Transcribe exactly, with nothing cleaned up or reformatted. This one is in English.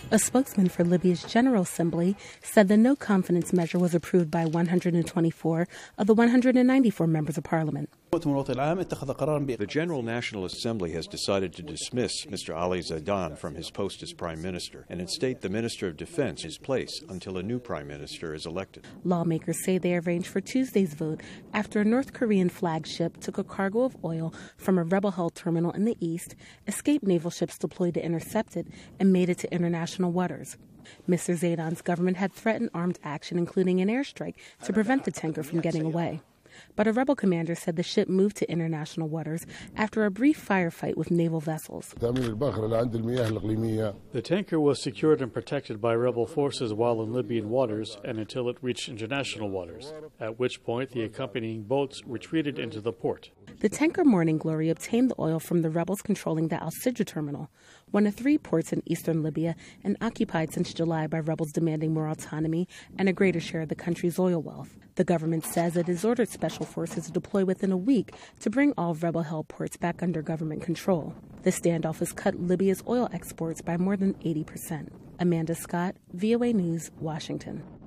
A spokesman for Libya's General Assembly said the no-confidence measure was approved by one hundred twenty-four of the one hundred ninety-four members of parliament. The General National Assembly has decided to dismiss Mister Ali Zaidan from his post as Prime Minister and instate the Minister of Defense in his place until a new Prime Minister is elected. Lawmakers say they arranged for Tuesday's vote after a North Korean flagship took a cargo of oil from a rebel-held terminal in the east, escaped naval ships deployed to intercept it, and made it to international waters. Mister Zaidan's government had threatened armed action, including an airstrike, to prevent the tanker from getting away. But a rebel commander said the ship moved to international waters after a brief firefight with naval vessels. The tanker was secured and protected by rebel forces while in Libyan waters and until it reached international waters, at which point the accompanying boats retreated into the port. The tanker Morning Glory obtained the oil from the rebels controlling the Al-Sidra terminal, one of three ports in eastern Libya and occupied since July by rebels demanding more autonomy and a greater share of the country's oil wealth. The government says it has ordered special forces to deploy within a week to bring all rebel-held ports back under government control. The standoff has cut Libya's oil exports by more than eighty percent. Amanda Scott, V O A News, Washington.